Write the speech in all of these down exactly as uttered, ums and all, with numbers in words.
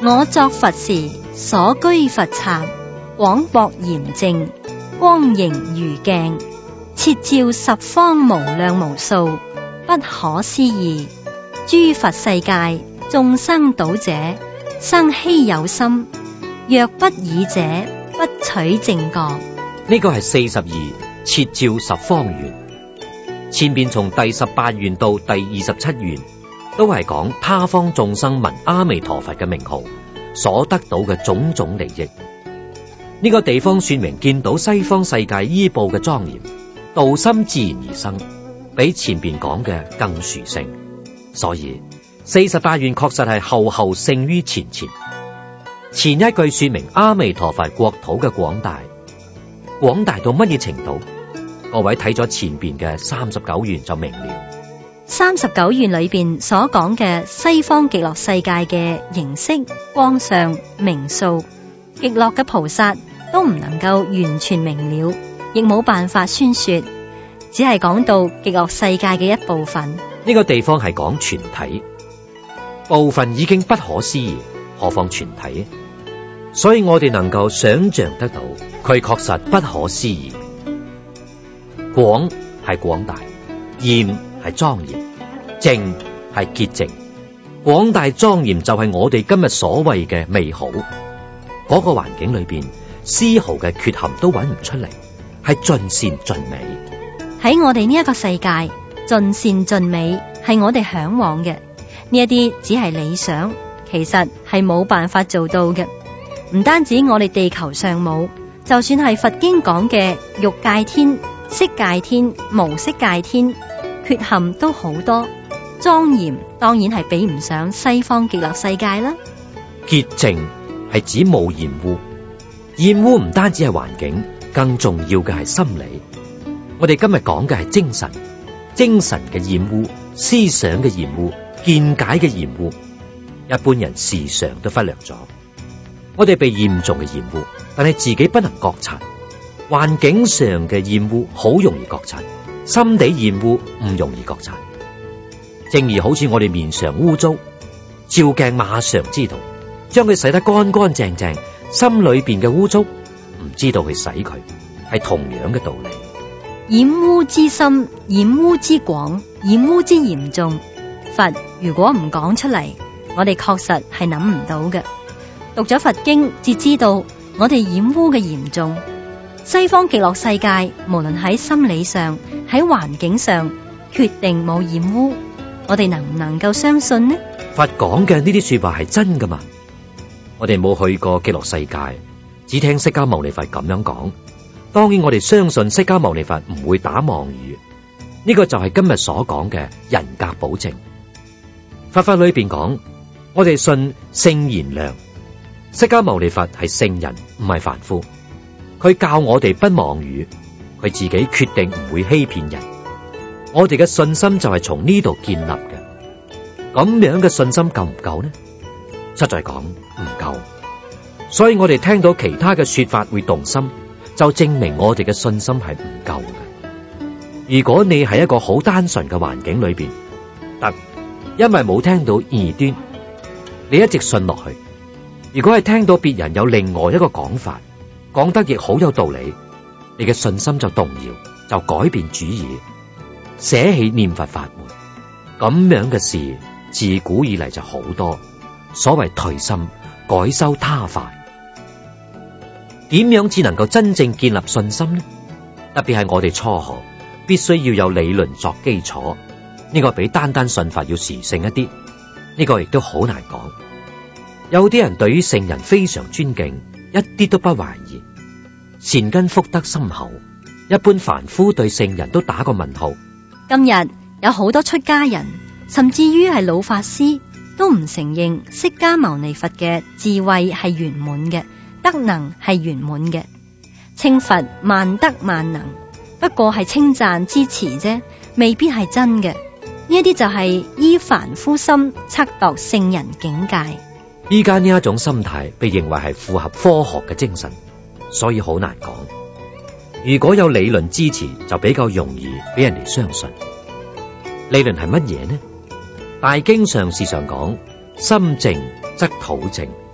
我作佛時，所居佛剎，廣博嚴淨，光形如鏡，徹照十方無量無數，不可思議。諸佛世界眾生倒者，生希有心，若不爾者，不取正覺。 呢個係四十二徹照十方願。前邊從第十八願到第二十七願，都係講他方眾生聞阿彌陀佛嘅名號所得到嘅種種利益。呢個地方說明見到西方世界依報嘅莊嚴，道心自然而生，比前邊講嘅更殊勝。所以四十八願確實係後後勝於前前。前一句說明阿彌陀佛國土嘅廣大，廣大到乜嘢程度？各位睇咗前邊嘅三十九願就明了。 三十九願裏邊所講嘅西方極樂世界嘅形式、光相、名數，極樂嘅菩薩都唔能夠完全明了，亦冇辦法宣說，只係講到極樂世界嘅一部分。 呢個地方係講全體，部分已經不可思議，何況全體？所以我哋能夠想象得到，佢確實不可思議。廣係廣大，嚴係莊嚴，淨係潔淨。廣大莊嚴就係我哋今日所謂嘅美好。嗰個環境裏邊，絲毫嘅缺陷都揾唔出嚟，係盡善盡美。 喺我哋呢一個世界，盡善盡美係我哋向往嘅。呢一啲只係理想，其實係冇辦法做到嘅。唔單止我哋地球上冇，就算係佛經講嘅欲界天、色界天、無色界天，缺陷都好多。莊嚴當然係比唔上西方極樂世界啦。 潔淨係指冇染污，染污唔單止係環境，更重要嘅係心理。我哋今日講嘅係精神，精神嘅染污、思想嘅染污、見解嘅染污，一般人時常都忽略咗。我哋被嚴重嘅染污，但係自己不能覺察。環境上嘅染污好容易覺察，心地染污唔容易覺察。正如好似我哋面上污糟，照鏡馬上知道，將佢洗得乾乾淨淨，心裏邊嘅污糟唔知道去洗佢，係同樣嘅道理。 染污之深、染污之廣、染污之嚴重，佛如果唔講出嚟，我哋確實係諗唔到嘅。讀咗佛經，至知道我哋染污嘅嚴重。西方極樂世界，無論喺心理上、喺環境上，決定冇染污。我哋能唔能夠相信呢？ 佛講嘅呢啲說話係真噶嘛？我哋冇去過極樂世界，只聽釋迦牟尼佛咁樣講。當然我哋相信釋迦牟尼佛唔會打妄語，呢個就係今日所講嘅人格保證。佛法裏邊講，我哋信聖賢良，釋迦牟尼佛係聖人，唔係凡夫。佢教我哋不妄語，佢自己決定唔會欺騙人。我哋嘅信心就係從呢度建立嘅。咁樣嘅信心夠唔夠呢？實在講唔夠。所以我哋聽到其他嘅說法會動心，就證明我哋嘅信心係唔夠嘅。如果你係一個好單純嘅環境裏邊，得，因為冇聽到異端，你一直信落去。如果係聽到別人有另外一個講法，講得亦好有道理，你嘅信心就動搖，就改變主意，捨棄念佛法門。咁樣嘅事自古以嚟就好多。所謂退心改修他法，點樣至能夠真正建立信心呢？特別係我哋初學，必須要有理論作基礎。呢個比單單信法要時勝一啲。呢個亦都好難講。有啲人對於聖人非常尊敬，一啲都不懷疑，善根福德深厚。一般凡夫對聖人都打個問號。 今日有好多出家人，甚至於係老法師，都唔承認釋迦牟尼佛嘅智慧係圓滿嘅，德能係圓滿嘅，稱佛萬德萬能，不過係稱讚之詞啫，未必係真嘅。呢一啲就係依凡夫心測度聖人境界。 依家呢一種心態被認為係符合科學嘅精神，所以好難講。如果有理論支持，就比較容易俾人哋相信。理論係乜嘢呢？大經上時常講，心靜則土靜，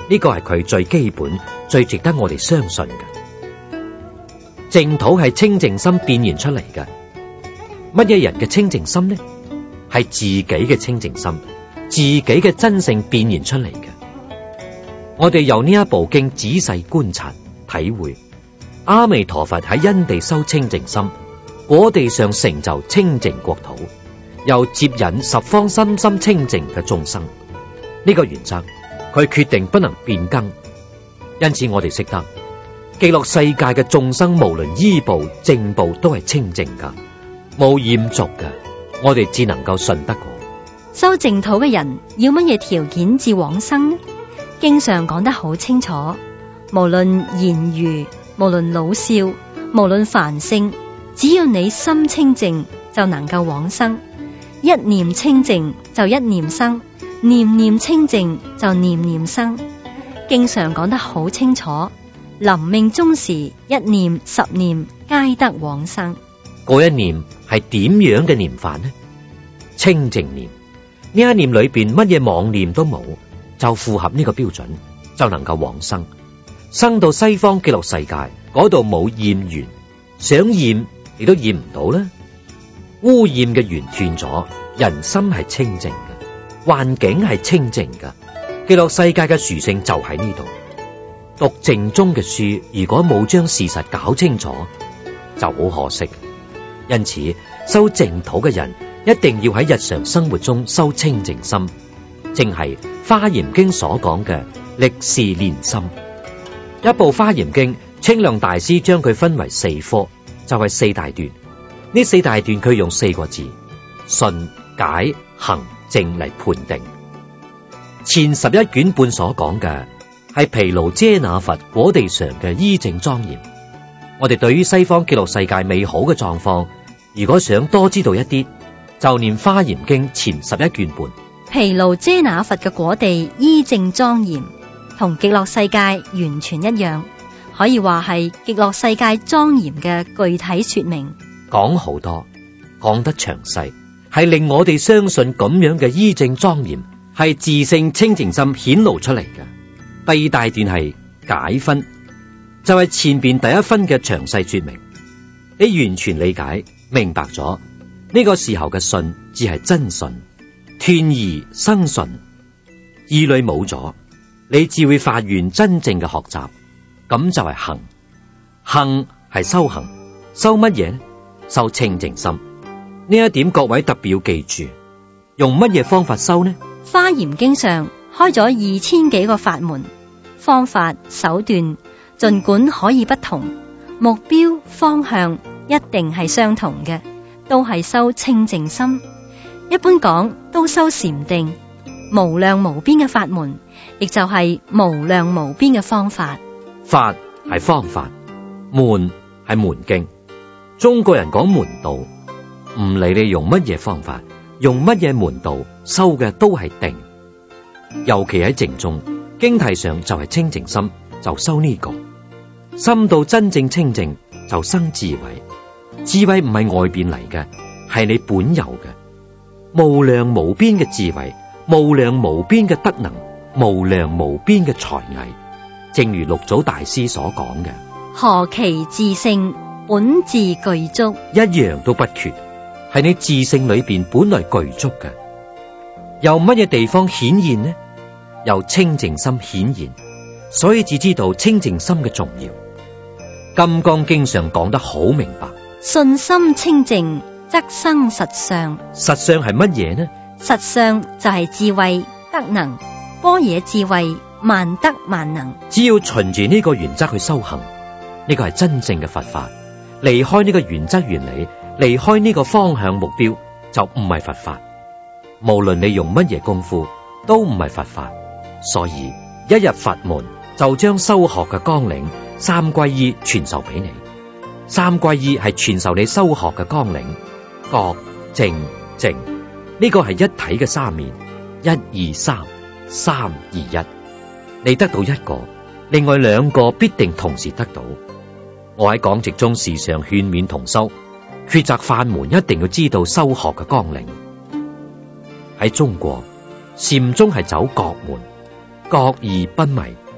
呢個係佢最基本、最值得我哋相信嘅。淨土係清淨心變現出嚟嘅。乜嘢人嘅清淨心呢？係自己嘅清淨心，自己嘅真性變現出嚟嘅。我哋由呢一部經仔細觀察、體會，阿彌陀佛喺因地修清淨心，果地上成就清淨國土，又接引十方深深清淨嘅眾生。呢個原則，佢決定不能變更。因此我哋識得極樂世界嘅眾生，無論依報正報都係清淨噶，冇染俗噶。我哋只能夠信得過。 修淨土嘅人要乜嘢條件至往生呢？經上講得好清楚，無論言語，無論老少，無論凡聖，只要你心清淨，就能夠往生。一念清淨就一念生，念念清淨就念念生。經上講得好清楚，臨命終時，一念十念皆得往生。 嗰一念係點樣嘅念法呢？清淨念。呢一念裏邊乜嘢妄念都冇，就符合呢個標準，就能夠往生。生到西方極樂世界嗰度冇厭緣，想厭亦都厭唔到啦。污染嘅緣斷咗，人心係清淨嘅，環境係清淨嘅。極樂世界嘅殊勝就喺呢度。讀淨宗嘅書，如果冇將事實搞清楚，就好可惜。因此，修淨土嘅人一定要喺日常生活中修清淨心，正係《華嚴經》所講嘅歷事練心。一部《華嚴經》，清亮大師將佢分為四科，就係、是、四大段。呢四大段佢用四個字：信、解、行、證嚟判定。前十一卷半所講嘅係毗盧遮那佛果地上嘅依正莊嚴。我哋對於西方極樂世界美好嘅狀況，如果想多知道一啲，就念《華嚴經》前十一卷半。 毗盧遮那佛嘅果地依正莊嚴，同極樂世界完全一樣，可以話係極樂世界莊嚴嘅具體說明。 講好多，講得詳細，係令我哋相信咁樣嘅依正莊嚴係自性清淨心顯露出嚟嘅。第二大段係解分，就係、是、前邊第一分嘅詳細說明。你完全理解明白咗，呢、這個時候嘅信只係真信，斷疑生信，疑慮冇咗，你只會發願真正嘅學習，咁就係行。行係修行，修乜嘢呢？修清淨心。呢一點各位特別要記住。用乜嘢方法修呢？ 華嚴經上開咗二千幾個法門，方法手段盡管可以不同，目標方向一定係相同嘅，都係修清淨心。一般講都修禪定，無量無邊嘅法門，亦就係無量無邊嘅方法。 法係方法，門係門徑。中國人講門道，唔理你用乜嘢方法，用乜嘢門道，修嘅都係定。尤其喺淨宗經題上就係清淨心，就修呢個心到真正清淨，就生智慧。智慧唔係外邊嚟嘅，係你本有嘅無量無邊嘅智慧，無量無邊嘅德能，無量無邊嘅才藝。正如六祖大師所講嘅， 何其自性本自具足， 一樣都不缺，係你自性裏邊本來具足嘅。由乜嘢地方顯現呢？由清淨心顯現，所以只知道清淨心嘅重要。金剛經上講得好明白， 信心清淨則生實相。 實相係乜嘢呢？ 實相就係智慧德能，般若智慧萬德萬能。 只要循住呢個原則去修行，呢個係真正嘅佛法。離開呢個原則原理，離開呢個方向目標，就唔係佛法。無論你用乜嘢功夫，都唔係佛法。所以一入佛門，就將修學嘅綱領三歸依傳授俾你。三歸依係傳授你修學嘅綱領，覺正淨，呢個係一體嘅三面，一二三，三二一。你得到一個，另外兩個必定同時得到。我喺講直中時常勸勉同修，抉擇法門一定要知道修學嘅綱領。喺中國，禪宗係走覺門，覺而不迷。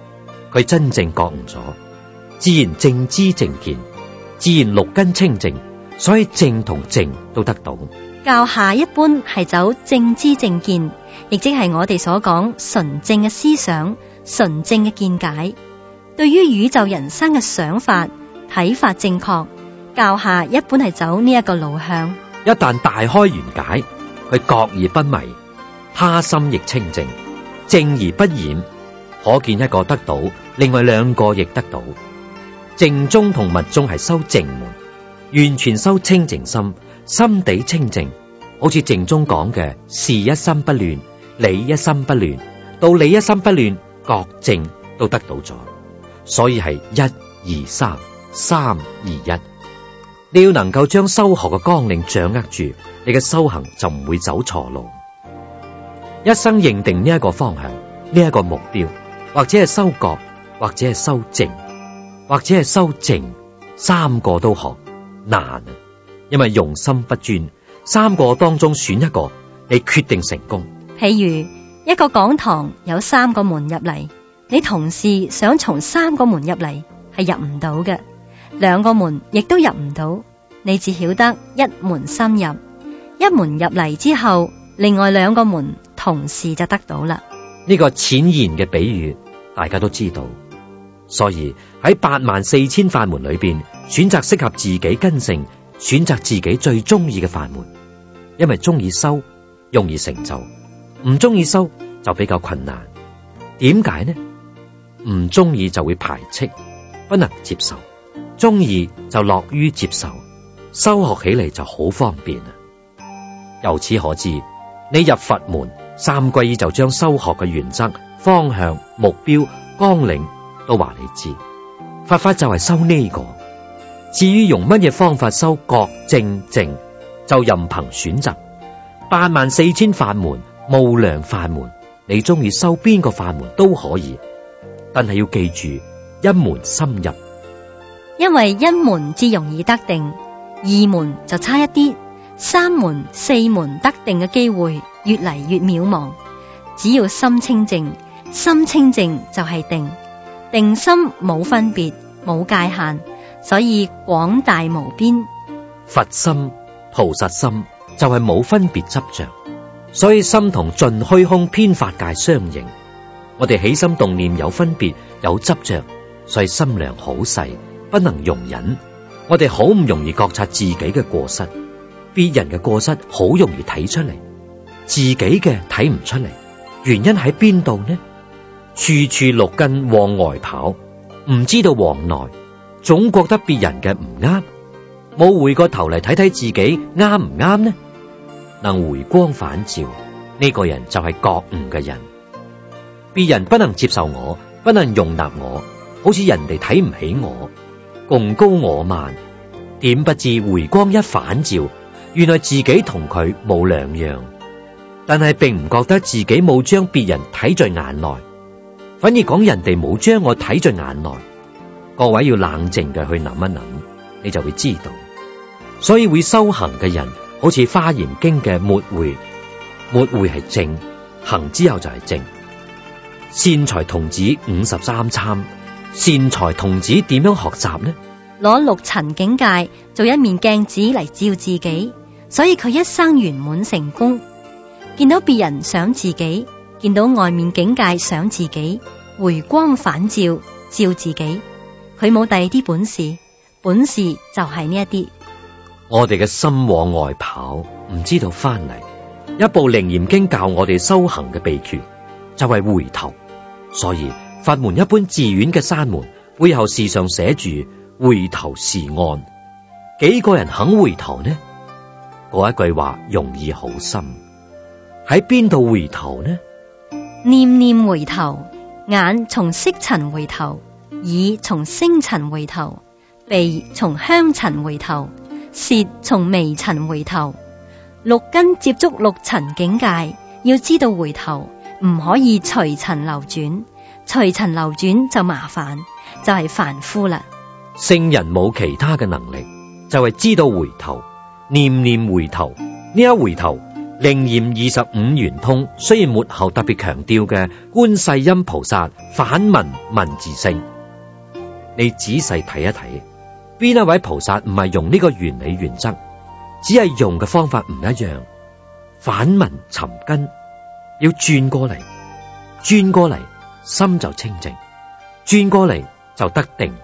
佢真正覺悟咗，自然正知正見，自然六根清淨，所以正同淨都得到。 教下一般係走正知正見，亦即係我哋所講純正嘅思想、純正嘅見解。對於宇宙人生嘅想法、睇法正確，教下一般係走呢一個路向。 一旦大開圓解，佢覺而不迷，他心亦清淨，正而不染，可見一個得到，另外兩個亦得到。靜宗同密宗係修靜門，完全修清淨心，心地清淨，好似靜宗講嘅事一心不亂，理一心不亂，到理一心不亂，覺靜都得到咗。所以係一二三，三二一。你要能夠將修學嘅綱領掌握住，你嘅修行就唔會走錯路。一生認定呢一個方向，呢一個目標，或者係修覺，或者係修靜，或者係修靜，三個都學難啊！因為用心不專，三個當中選一個，你決定成功。 譬如一個講堂有三個門入嚟，你同時想從三個門入嚟係入唔到嘅，兩個門亦都入唔到，你只曉得一門深入，一門入嚟之後，另外兩個門同時就得到啦。 呢個淺言嘅比喻大家都知道，所以喺八萬四千法門裏邊，選擇適合自己根性，選擇自己最中意嘅法門，因為中意修容易成就，唔中意修就比較困難。點解呢？唔中意就會排斥，不能接受；中意就樂於接受，修學起嚟就好方便啊！由此可知，你入佛門三皈依就將修學嘅原則、方向、目標、綱領都話你知。佛法就係修呢個，至於用乜嘢方法修覺正靜，就任憑選擇。八萬四千法門，無量法門，你中意修邊個法門都可以。但係要記住，一門深入， 因為一門至容易得定，二門就差一啲，三門、四門得定嘅機會越嚟越渺茫。只要心清淨，心清淨就係定，定心冇分別，冇界限，所以廣大無邊。 佛心、菩薩心就係冇分別執着，所以心同盡虛空遍法界相應。我哋起心動念有分別有執着，所以心量好細，不能容忍。我哋好唔容易覺察自己嘅過失，別人嘅過失好容易睇出嚟，自己嘅睇唔出嚟。原因喺邊度呢？處處六根往外跑，唔知道往內，總覺得別人嘅唔啱，冇回過頭嚟睇睇自己啱唔啱呢？能回光返照，呢個人就係覺悟嘅人。別人不能接受我，不能容納我，好似人哋睇唔起我，貢高我慢。點不知回光一反照，原來自己同佢冇兩樣，但係並唔覺得自己冇將別人睇在眼內，反而講人哋冇將我睇在眼內。各位要冷靜嘅去諗一諗，你就會知道。所以會修行嘅人，好似《華嚴經》嘅末會，末會係正，行之後就係正。善財童子五十三參，善財童子點樣學習呢？ 攞六塵境界做一面鏡子嚟照自己，所以佢一生圓滿成功。見到別人想自己，見到外面境界想自己，回光返照照自己。佢冇第二啲本事，本事就係呢一啲。 我哋嘅心往外跑，唔知道翻嚟。一部《楞嚴經》教我哋修行嘅秘訣就係回頭。所以法門一般寺院嘅山門背後時常寫住回頭是岸。幾個人肯回頭呢？嗰一句話容易好深。喺邊度回頭呢？ 念念回頭，眼從色塵回頭，耳從聲塵回頭，鼻從香塵回頭，舌從微塵回頭。六根接觸六塵境界，要知道回頭，唔可以隨塵流轉，隨塵流轉就麻煩，就係凡夫啦。 聖人冇其他嘅能力，就係知道回頭，念念回頭。呢一回頭， 靈驗二十五圓通雖然末後特別強調嘅觀世音菩薩反聞文字性，你仔細睇一睇，邊一位菩薩唔係用呢個原理原則，只係用嘅方法唔一樣。反聞尋根，要轉過嚟，轉過嚟心就清淨，轉過嚟就得定。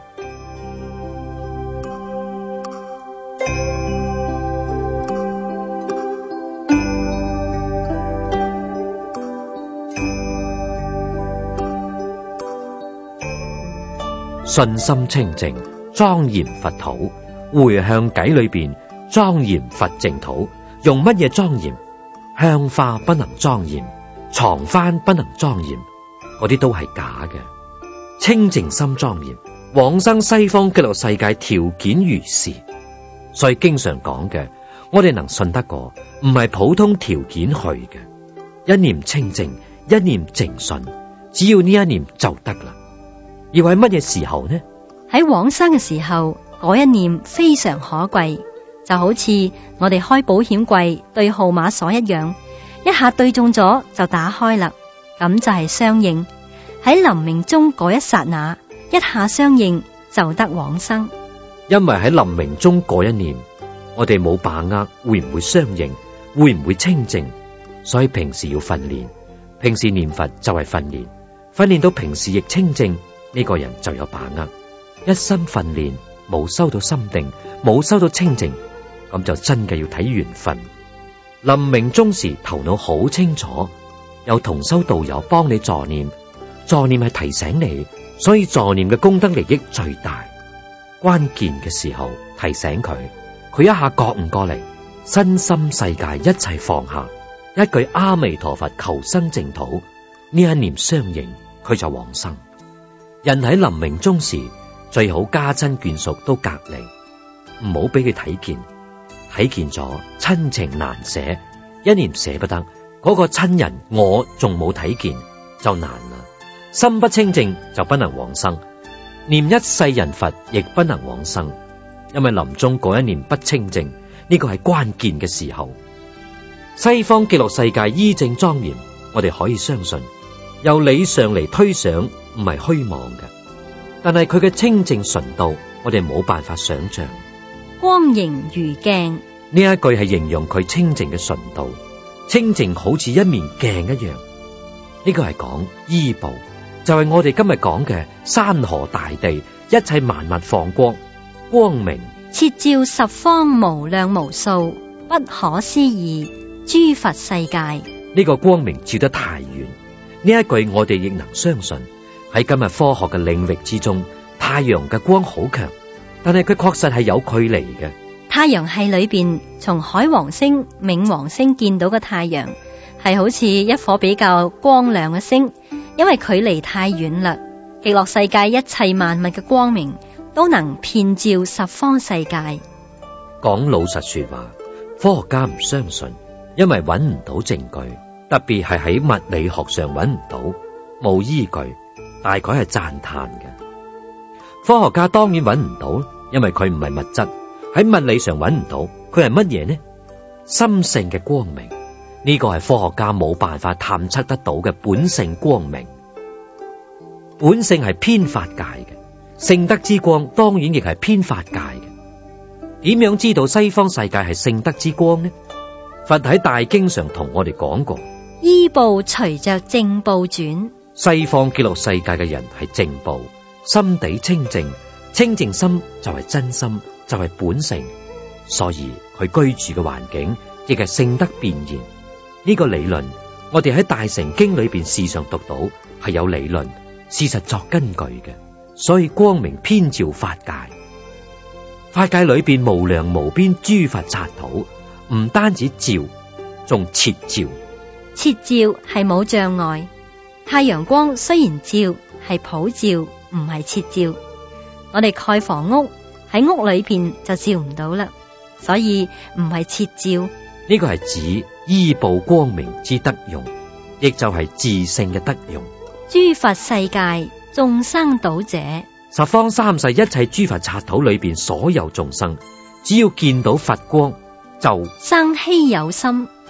信心清淨，莊嚴佛土，回向偈裏邊莊嚴佛淨土，用乜嘢莊嚴？香花不能莊嚴，床幡不能莊嚴，嗰啲都係假嘅。清淨心莊嚴，往生西方極樂世界條件如是，所以經常講嘅，我哋能信得過，唔係普通條件去嘅。一念清淨，一念淨信，只要呢一念就得啦。要喺乜嘢時候呢？ 喺往生嘅時候，嗰一念非常可貴，就好似我哋開保險櫃對號碼鎖一樣，一下對中咗就打開啦，咁就係相應。喺臨命終嗰一剎那，一下相應就得往生。 因為喺臨命終嗰一念，我哋冇把握會唔會相應，會唔會清淨，所以平時要訓練。平時念佛就係訓練，訓練到平時亦清淨。呢個人就有把握，一心訓練，冇收到心定，冇收到清淨，咁就真嘅要睇緣分。臨命終時頭腦好清楚，有同修道友幫你助念，助念係提醒你，所以助念嘅功德利益最大。關鍵嘅時候提醒佢，佢一下覺悟過嚟，身心世界一切放下，一句阿彌陀佛求生淨土，呢一念相應，佢就往生。人喺臨命終時，最好家親眷屬都隔離，唔好俾佢睇見，睇見咗親情難捨，一念捨不得，嗰個親人我仲冇睇見就難啦。心不清淨就不能往生，念一世人佛亦不能往生，因為臨終嗰一念不清淨，呢個係關鍵嘅時候。西方極樂世界依正莊嚴，我哋可以相信。由理上嚟推想，唔係虛妄嘅，但係佢嘅清淨純度，我哋冇辦法想象。 光形如鏡， 呢一句係形容佢清淨嘅純度，清淨好似一面鏡一樣。呢個係講依報，就係我哋今日講嘅山河大地，一切萬物放光，光明徹照十方無量無數，不可思議諸佛世界。 呢個光明照得太遠。呢一句我哋亦能相信，喺今日科學嘅領域之中，太陽嘅光好強，但係佢確實係有距離嘅。 太陽系裏邊，從海王星、冥王星見到嘅太陽，係好似一顆比較光亮嘅星，因為距離太遠啦。極樂世界一切萬物嘅光明，都能遍照十方世界。 講老實說話，科學家唔相信，因為揾唔到證據。特別係喺物理學上揾唔到，冇依據，大概係讚嘆嘅。科學家當然揾唔到，因為佢唔係物質，喺物理上揾唔到，佢係乜嘢呢？心性嘅光明，呢個係科學家冇辦法探測得到嘅本性光明。本性係偏法界嘅，聖德之光當然亦係偏法界嘅。點樣知道西方世界係聖德之光呢？佛喺大經上同我哋講過。 依報隨着正報轉， 西方極樂世界嘅人係正報，心地清淨，清淨心就係真心，就係本性，所以佢居住嘅環境亦係聖德變現。呢個理論，我哋喺大乘經裏邊時常讀到，係有理論事實作根據嘅，所以光明遍照法界。法界裏邊無量無邊諸佛剎土，唔單止照，仲徹照。 徹照係冇障礙，太陽光雖然照，係普照，唔係徹照。我哋蓋房屋喺屋裏邊就照唔到啦，所以唔係徹照。 呢個係指依報光明之德用，亦就係自性嘅德用。 諸佛世界眾生倒者， 十方三世一切諸佛剎土裏邊所有眾生，只要見到佛光就生希有心。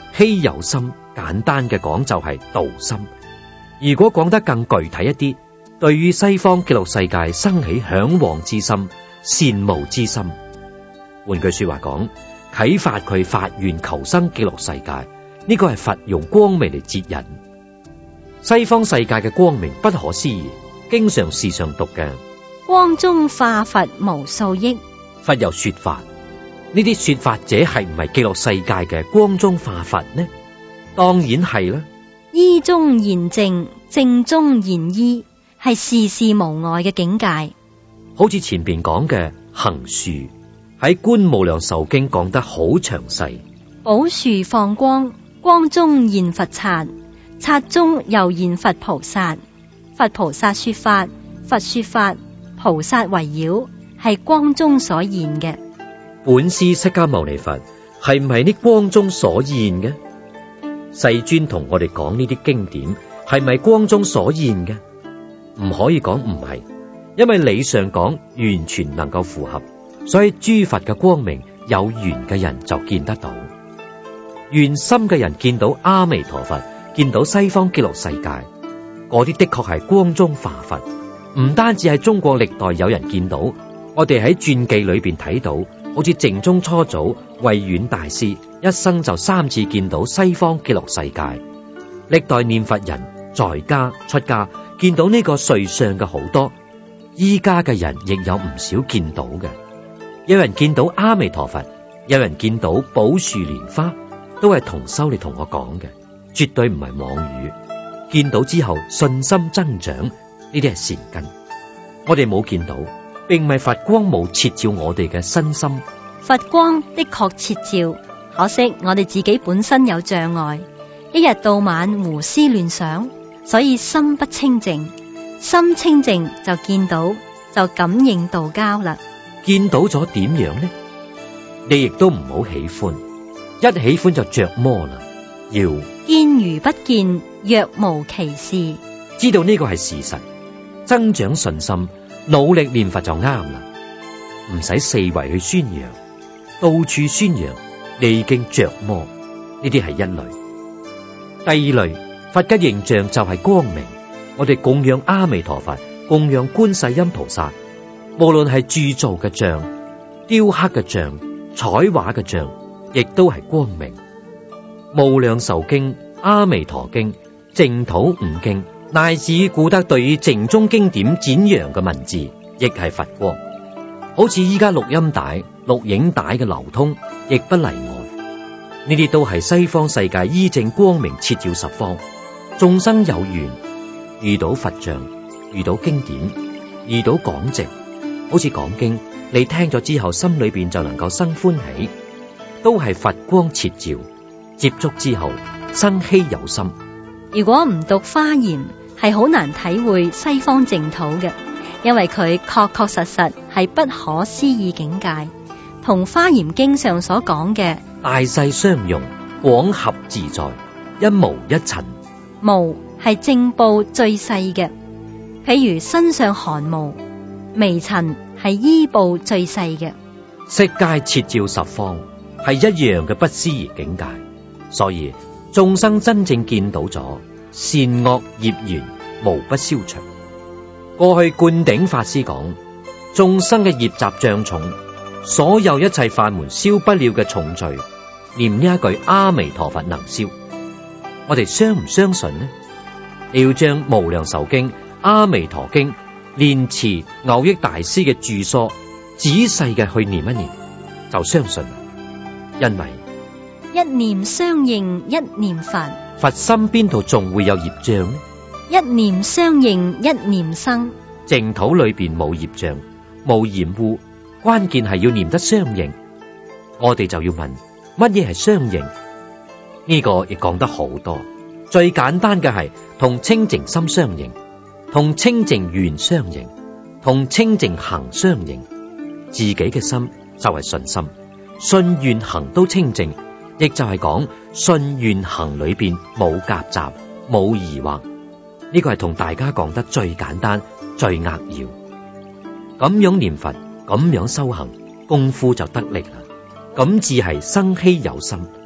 希有心簡單嘅講就係道心。如果講得更具體一啲，對於西方極樂世界生起向往之心、羨慕之心。換句說話講，啟發佢發願求生極樂世界，呢個係佛用光明嚟接引。西方世界嘅光明不可思議，經常時常讀嘅光中化佛無數億。 佛又說法，呢啲說法者係唔係極樂世界嘅光中化佛呢？當然係啦。 依中現正，正中現依，係事事無礙嘅境界。 好似前邊講嘅行樹喺《觀無量壽經》講得好詳細。 寶樹放光，光中現佛剎，剎中又現佛菩薩。佛菩薩說法，佛說法，菩薩圍繞，係光中所現嘅。 本師釋迦牟尼佛係唔係呢光中所現嘅？世尊同我哋講呢啲經典係咪光中所現嘅？唔可以講唔係，因為理上講完全能夠符合，所以諸佛嘅光明有緣嘅人就見得到，緣深嘅人見到阿彌陀佛，見到西方極樂世界，嗰啲的確係光中化佛。唔單止係中國歷代有人見到，我哋喺傳記裏邊睇到，好似淨宗初祖慧遠大師一生就三次見到西方極樂世界。歷代念佛人在家出家見到呢個瑞相嘅好多，依家嘅人亦有唔少見到嘅。有人見到阿彌陀佛，有人見到寶樹蓮花，都係同修嚟同我講嘅，絕對唔係妄語。見到之後信心增長，呢啲係善根。我哋冇見到，並唔係佛光冇徹照我哋嘅身心。 佛光的確徹照，可惜我哋自己本身有障礙，一日到晚胡思亂想，所以心不清淨。心清淨就見到，就感應道交啦。 見到咗點樣呢？你亦都唔好喜歡，一喜歡就着魔啦。要見如不見，若無其事。 知道呢個係事實，增長信心，努力念佛就啱啦。唔使四圍去宣揚，到處宣揚，你已經着魔。呢啲係一類。第二類，佛嘅形象就係光明。我哋供養阿彌陀佛，供養觀世音菩薩，無論係鑄造嘅像、雕刻嘅像、彩畫嘅像，亦都係光明。無量壽經、阿彌陀經、淨土五經，乃至故得對於淨宗經典展揚嘅文字，亦係佛光。好似依家錄音帶、錄影帶嘅流通，亦不例外。呢啲都係西方世界依正光明徹照十方，眾生有緣遇到佛像，遇到經典，遇到講直，好似講經，你聽咗之後心裏邊就能夠生歡喜，都係佛光徹照。接觸之後生希有心。 如果唔讀華嚴，係好難體會西方淨土嘅，因為佢確確實實係不可思議境界，同華嚴經上所講嘅大細相容，廣合自在，一毛一塵。 毛係正報最細嘅，譬如身上汗毛，微塵係依報最細嘅。 色界徹照十方，係一樣嘅不思議境界。所以眾生真正見到咗善惡業緣，無不消除。過去灌頂法師講，眾生嘅業習障重，所有一切法門消不了嘅重罪，念呢一句阿彌陀佛能消。我哋相唔相信呢？你要將無量壽經、阿彌陀經、蓮池藕益大師嘅著疏仔細嘅去念一念，就相信。因為一念相應一念佛， 佛心邊度仲會有業障呢？ 一念相應一念生。 淨土裏邊冇業障，冇染污，關鍵係要念得相應。我哋就要問乜嘢係相應？呢個亦講得好多。最簡單嘅係同清淨心相應，同清淨願相應，同清淨行相應。自己嘅心就係信心，信願行都清淨。亦就係講信願行裏邊冇夾雜冇疑惑，呢個係同大家講得最簡單最扼要。咁樣念佛，咁樣修行，功夫就得力啦。咁至係生希有心，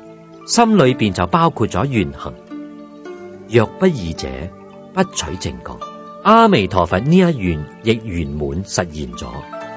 心裏邊就包括咗願行。若不二者，不取正覺。阿彌陀佛呢一願亦圓滿實現咗。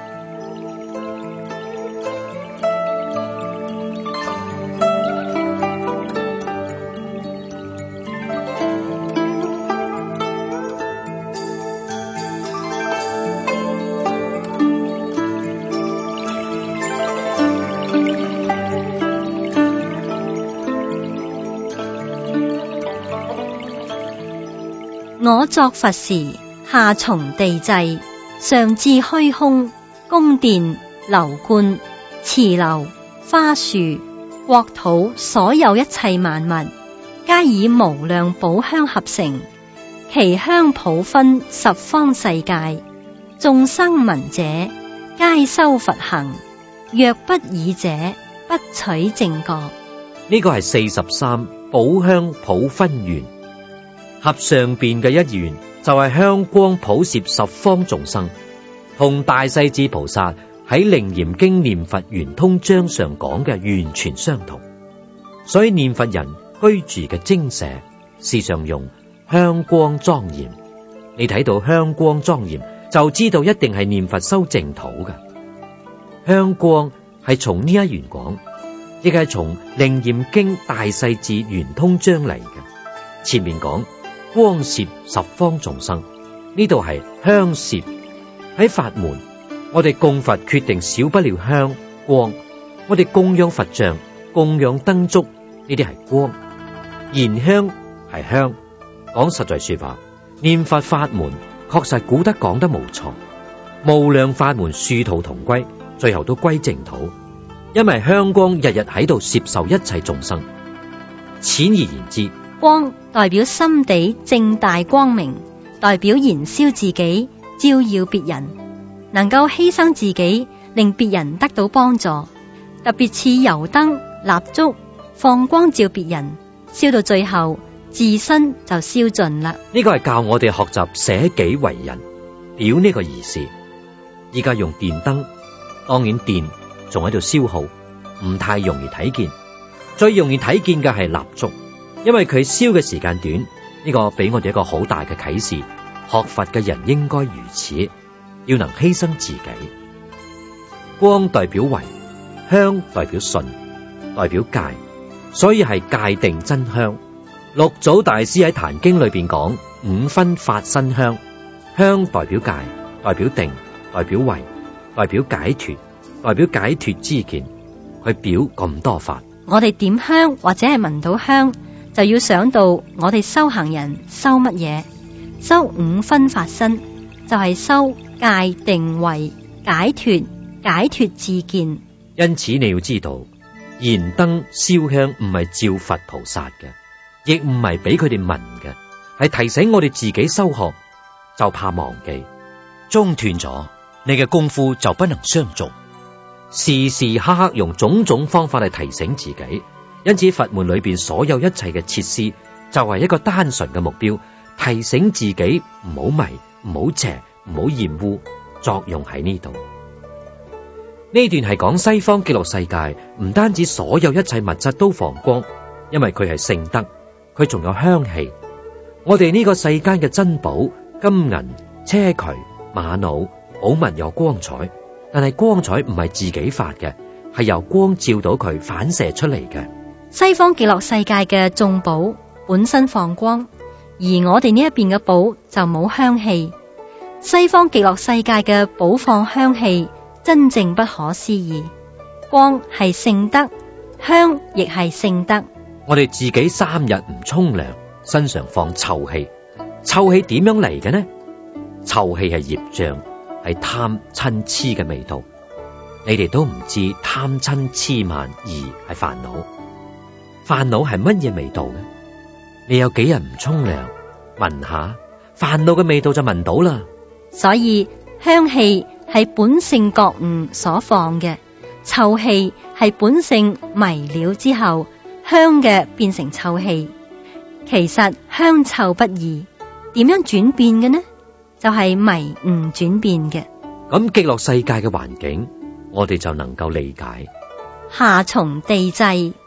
我作佛時，下從地際，上至虛空，宮殿、樓觀、池流、花樹、國土，所有一切萬物，皆以無量寶香合成，其香普分十方世界，眾生聞者，皆修佛行。若不爾者，不取正覺。 呢個係四十三寶香普分願。合上邊嘅一願就係香光普攝十方眾生，同大勢至菩薩喺《楞嚴經念佛圓通章》上講嘅完全相同。所以念佛人居住嘅精舍，事上用香光莊嚴。你睇到香光莊嚴，就知道一定係念佛修淨土嘅。香光係從呢一願講，亦係從《楞嚴經大勢至圓通章》嚟嘅。前面講光攝十方眾生，呢度係香攝。喺法門，我哋供佛決定少不了香光。我哋供養佛像、供養燈燭，呢啲係光。燃香係香。講實在說話，念佛法門確實古德講得無錯。無量法門殊途同歸，最後都歸淨土。因為香光日日喺度攝受一切眾生。淺而言之， 光代表心地正大光明，代表燃燒自己，照耀別人，能夠犧牲自己，令別人得到幫助。特別似油燈、蠟燭，放光照別人，燒到最後，自身就燒盡啦。 呢個係教我哋學習捨己為人，表呢個意思。依家用電燈，當然電仲喺度消耗，唔太容易睇見。最容易睇見嘅係蠟燭。因為佢燒嘅時間短，呢個俾我哋一個好大嘅啟示。學佛嘅人應該如此，要能犧牲自己。光代表為，香代表順，代表戒，所以係戒定真香。六祖大師喺《壇經》裏邊講五分法身香，香代表戒，代表定，代表為，代表解脫，代表解脫之見，去表咁多法。 我哋點香或者係聞到香，就要想到我哋修行人修乜嘢？修五分法身，就係、是、修戒定慧解脫解脫自見。 因此你要知道，燃燈燒香唔係照佛菩薩嘅，亦唔係俾佢哋聞嘅，係提醒我哋自己修學，就怕忘記中斷咗，你嘅功夫就不能相續。時時刻刻用種種方法嚟提醒自己。因此佛門裏邊所有一切嘅設施，就係一個單純嘅目標，提醒自己唔好迷、唔好邪、唔好厭惡，作用喺呢度。呢段係講西方極樂世界，唔單止所有一切物質都放光，因為佢係聖德，佢仲有香氣。我哋呢個世間嘅珍寶、金銀、車渠、瑪瑙、寶物有光彩，但係光彩唔係自己發嘅，係由光照到佢反射出嚟嘅。 西方極樂世界嘅眾寶本身放光，而我哋呢一邊嘅寶就冇香氣。西方極樂世界嘅寶放香氣，真正不可思議。光係聖德，香亦係聖德。 我哋自己三日唔沖涼，身上放臭氣，臭氣點樣嚟嘅呢？臭氣係業障，係貪嗔癡嘅味道。你哋都唔知貪嗔癡慢疑係煩惱。煩惱係乜嘢味道嘅？你有幾日唔沖涼，聞下煩惱嘅味道就聞到啦。 所以香氣係本性覺悟所放嘅，臭氣係本性迷了之後香嘅變成臭氣。其實香臭不異，點樣轉變嘅呢？就係、是、迷悟轉變嘅。 咁極樂世界嘅環境，我哋就能夠理解。 下從地際，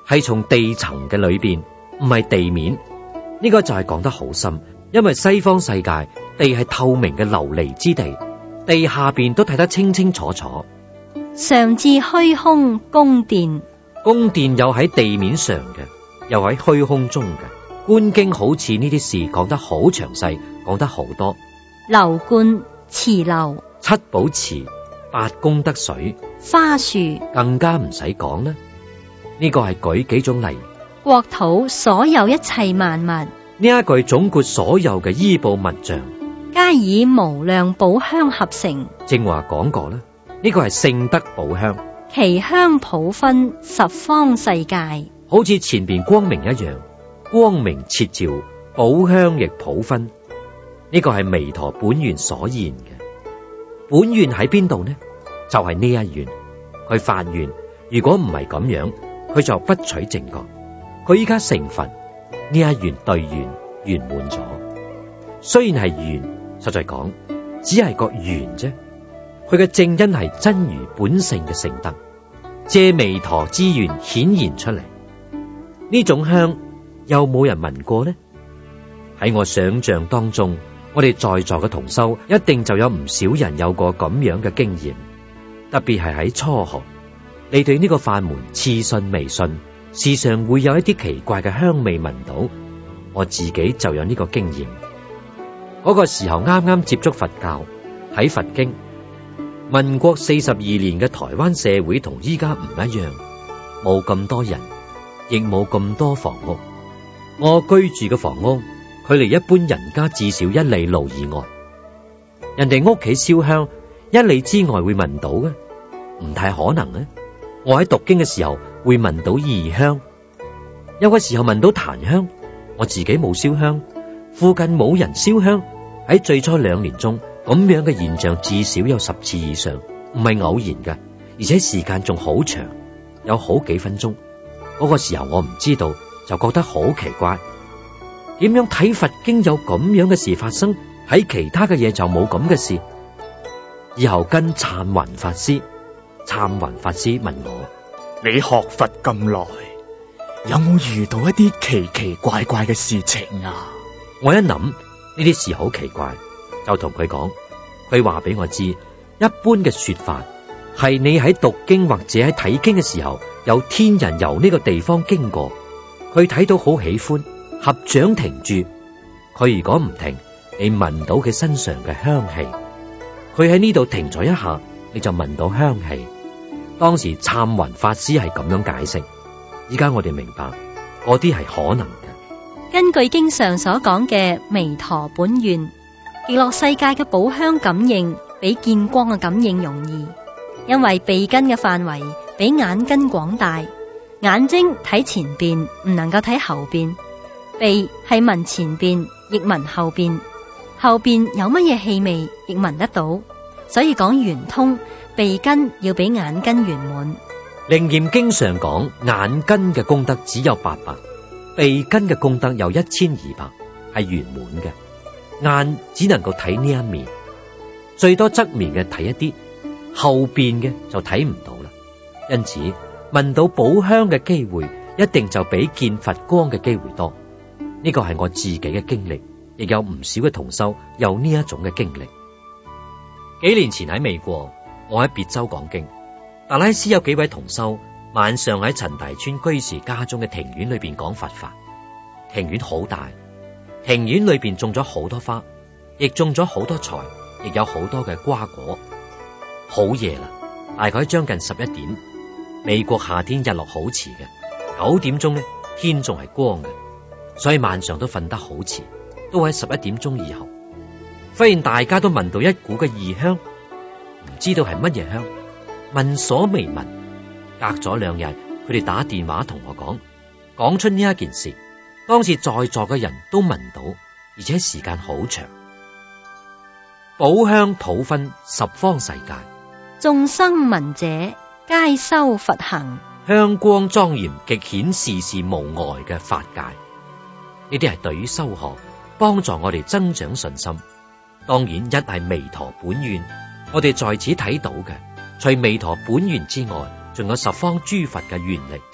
係從地層嘅裏邊，唔係地面。呢個就係講得好深，因為西方世界地係透明嘅琉璃之地，地下邊都睇得清清楚楚。 上至虛空宮殿， 宮殿有喺地面上嘅，又喺虛空中嘅。觀經好似呢啲事講得好詳細，講得好多。 樓觀池樓， 七寶池、八功德水、 花樹， 更加唔使講啦。呢個係舉幾種例。 國土所有一切萬物， 呢一句總括所有嘅衣布物象， 皆以無量寶香合成。 正話講過啦，呢個係聖德寶香， 其香普分十方世界， 好似前邊光明一樣，光明徹照，寶香亦普分。呢個係彌陀本願所現嘅。本願喺邊度呢？就係呢一願。佢發願，如果唔係咁樣，佢就不取正覺。佢依家成佛，呢一願兌願圓滿咗。雖然係願，實在講只係個緣啫。佢嘅正因係真如本性嘅聖德，借彌陀之願顯現出嚟。呢種香又冇人聞過呢？喺我想象當中，我哋在座嘅同修一定就有唔少人有過咁樣嘅經驗，特別係喺初學，你對呢個法門似信未信，時常會有一啲奇怪嘅香味聞到。我自己就有呢個經驗。嗰個時候啱啱接觸佛教，睇佛經。民國四十二年嘅台灣社會同依家唔一樣，冇咁多人，亦冇咁多房屋。我居住嘅房屋距離一般人家至少一里路以外。人哋屋企燒香，一里之外會聞到嘅，唔太可能啊！我喺讀經嘅時候會聞到異香，有個時候聞到檀香。我自己冇燒香，附近冇人燒香。喺最初兩年中，咁樣嘅現象至少有十次以上，唔係偶然嘅，而且時間仲好長，有好幾分鐘。嗰個時候我唔知道，就覺得好奇怪。點樣睇佛經有咁樣嘅事發生，喺其他嘅嘢就冇咁嘅事？以後跟燦雲法師，燦雲法師問我： 你學佛咁耐，有冇遇到一啲奇奇怪怪嘅事情啊？ 我一諗呢啲事好奇怪，就同佢講。佢話俾我知，一般嘅說法係你喺讀經或者喺睇經嘅時候，有天人由呢個地方經過，佢睇到好喜歡，合掌停住。佢如果唔停，你聞到佢身上嘅香氣。佢喺呢度停咗一下，你就聞到香氣。當時燦雲法師係咁樣解釋，依家我哋明白嗰啲係可能嘅。 根據經上所講嘅彌陀本願，極樂世界嘅寶香感應比見光嘅感應容易，因為鼻根嘅範圍比眼根廣大，眼睛睇前邊唔能夠睇後邊，鼻係聞前邊亦聞後邊，後邊有乜嘢氣味亦聞得到，所以講圓通，鼻根要比眼根圓滿。 楞嚴經上講，眼根嘅功德只有八百，鼻根嘅功德有一千二百，係圓滿嘅。眼只能夠睇呢一面，最多側面嘅睇一啲，後邊嘅就睇唔到啦。因此聞到寶香嘅機會一定就比見佛光嘅機會多。呢個係我自己嘅經歷，亦有唔少嘅同修有呢一種嘅經歷。幾年前喺美國，我喺別州講經，達拉斯有幾位同修晚上喺陳大村居士家中嘅庭院裏邊講佛法。庭院好大，庭院裏邊種咗好多花，亦種咗好多菜，亦有好多嘅瓜果。好夜啦，大概將近十一點。美國夏天日落好遲嘅，九點鐘呢天仲係光嘅，所以晚上都瞓得好遲，都喺十一點鐘以後。忽然大家都聞到一股嘅異香，唔知道係乜嘢香，聞所未聞。隔咗兩日，佢哋打電話同我講，講出呢一件事。當時在座嘅人都聞到，而且時間好長。寶香普分十方世界， 眾生聞者皆修佛行， 香光莊嚴，極顯事事無礙嘅法界。呢啲係對於修學幫助我哋增長信心。當然一係彌陀本願，我哋在此睇到嘅，除彌陀本願之外，仲有十方諸佛嘅願力，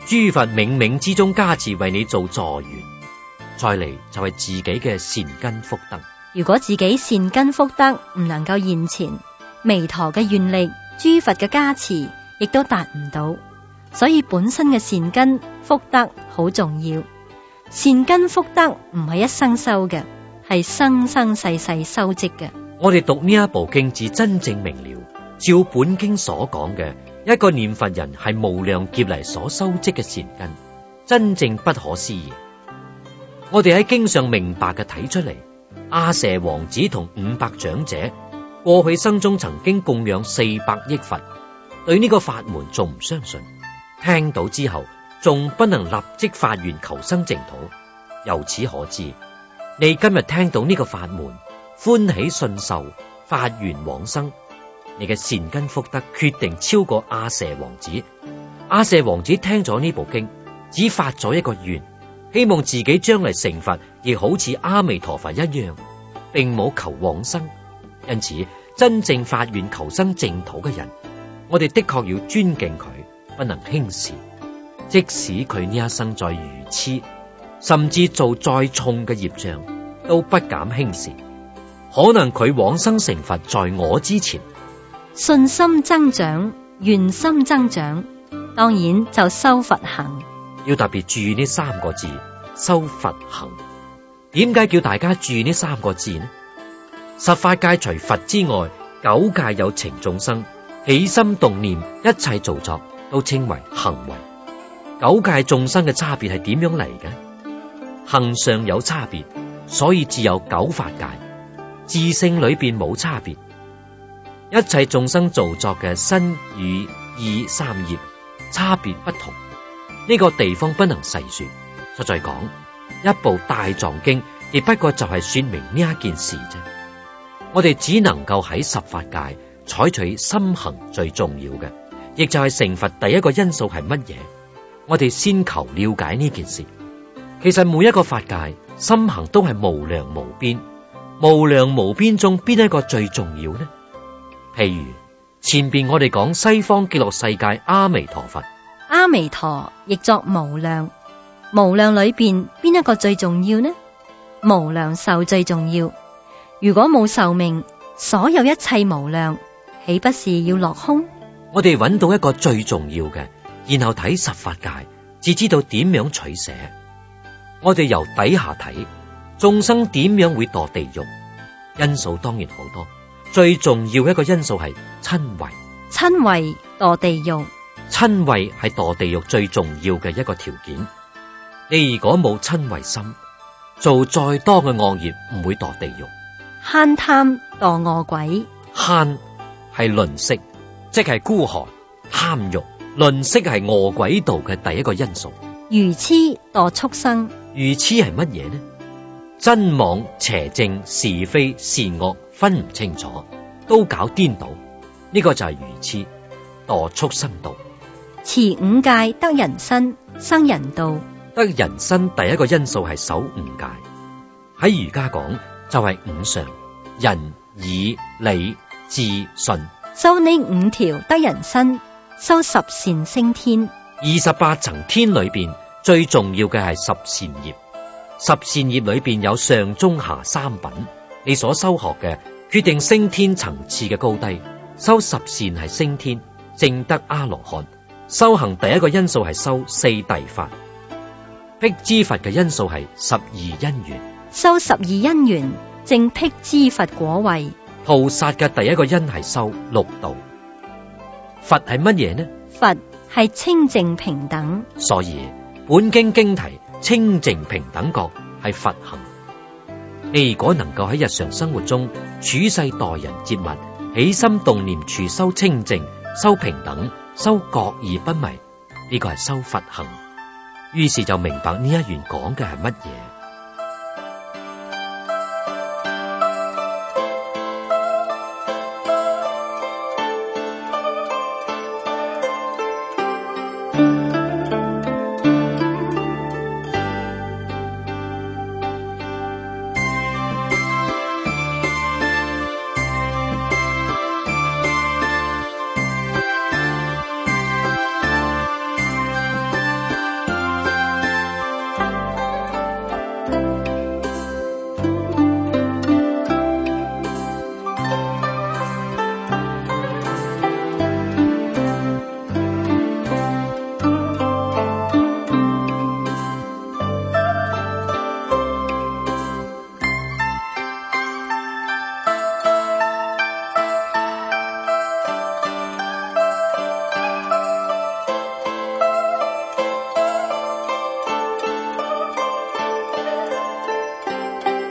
諸佛冥冥之中加持為你做助緣。再嚟就係自己嘅善根福德。 如果自己善根福德唔能夠現前，彌陀嘅願力、諸佛嘅加持亦都達唔到。所以本身嘅善根福德好重要。善根福德唔係一生修嘅，係生生世世修積嘅。 我哋讀呢一部經至真正明了，照本經所講嘅，一個念佛人係無量劫嚟所修積嘅善根，真正不可思議。我哋喺經上明白嘅睇出嚟，阿闍王子同五百長者過去生中曾經供養四百億佛，對呢個法門仲唔相信，聽到之後仲不能立即發願求生淨土。由此可知，你今日聽到呢個法門，歡喜信受，發願往生，你嘅善根福德決定超過阿闍王子。阿闍王子聽咗呢部經，只發咗一個願，希望自己將來成佛，亦好似阿彌陀佛一樣，並冇求往生。因此，真正發願求生淨土嘅人，我哋的確要尊敬佢，不能輕視。即使佢呢一生在愚癡，甚至做再重嘅業障，都不敢輕視。可能佢往生成佛在我之前。 信心增長，願心增長，當然就修佛行。 要特別注意呢三個字，修佛行。點解叫大家注意呢三個字呢？十法界除佛之外，九界有情眾生，起心動念，一切造作都稱為行為。九界眾生嘅差別係點樣嚟嘅？行上有差別，所以只有九法界。自性裏邊冇差別。一切眾生造作嘅身語意三業差別不同，呢個地方不能細說。實在講，一部大藏經亦不過就係說明呢一件事啫。我哋只能夠喺十法界採取心行最重要嘅，亦就係成佛第一個因素係乜嘢？我哋先求了解呢件事。其實每一個法界心行都係無量無邊，無量無邊中邊一個最重要呢？譬如前邊我哋講西方極樂世界阿彌陀佛， 阿彌陀亦作無量，無量裏邊邊一個最重要呢？無量壽最重要。如果冇壽命，所有一切無量，豈不是要落空？ 我哋揾到一個最重要嘅，然後睇十法界，至知道點樣取捨。我哋由底下睇，眾生點樣會墮地獄？因素當然好多，最重要一個因素係瞋恚。 瞋恚墮地獄， 瞋恚係墮地獄最重要嘅一個條件。你如果冇瞋恚心，做再多嘅惡業唔會墮地獄。 慳貪墮餓鬼， 慳係吝嗇，即係孤寒貪欲。吝嗇係餓鬼道嘅第一個因素。 愚癡墮畜生， 愚癡係乜嘢呢？真妄邪正是非善惡分唔清楚，都搞顛倒，呢個就係愚癡，墮畜生道。 持五戒得人身，生人道。 得人身第一個因素係守五戒，喺儒家講就係五常：仁、義、禮、智、信。 修呢五條得人身，修十善升天。 二十八層天裏邊最重要嘅係十善業，十善業裏邊有上中下三品，你所修學嘅決定升天層次嘅高低。修十善係升天，證得阿羅漢。修行第一個因素係修四諦法，辟支佛嘅因素係十二因緣， 修十二因緣證辟支佛果位。 菩薩嘅第一個因係修六道。佛係乜嘢呢？ 佛係清淨平等， 所以本經經題清淨平等覺係佛行。你如果能夠喺日常生活中處世待人接物，起心動念處修清淨、修平等、修覺而不迷，呢個係修佛行。於是就明白呢一段講嘅係乜嘢。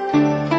啦。